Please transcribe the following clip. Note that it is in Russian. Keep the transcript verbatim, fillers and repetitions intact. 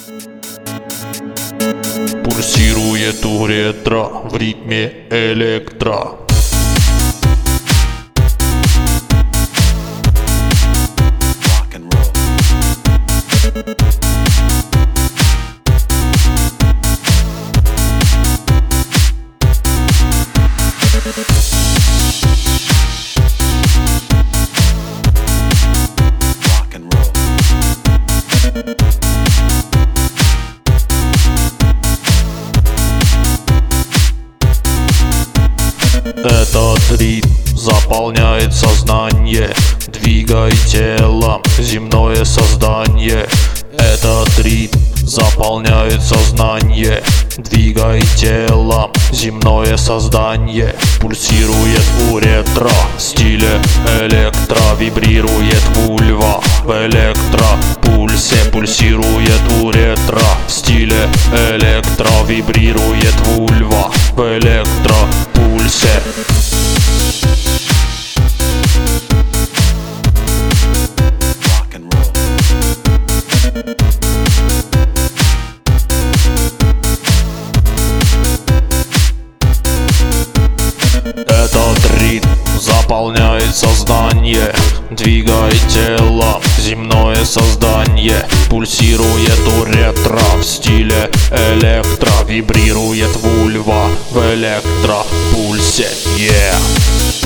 Пульсирует уретра в ритме электро. Этот ритм заполняет сознание, двигай телом земное создание. Этот ритм заполняет сознание, двигай телом земное создание. Пульсирует уретра в стиле электро, вибрирует вульва в электропульсе. Пульсирует уретра в стиле электро, вибрирует вульва в электропульсе. Этот ритм заполняет сознание, двигай телом земное создание. Пульсирует уретра в стиле электро, вибрирует вульва в электропульсе. Yeah.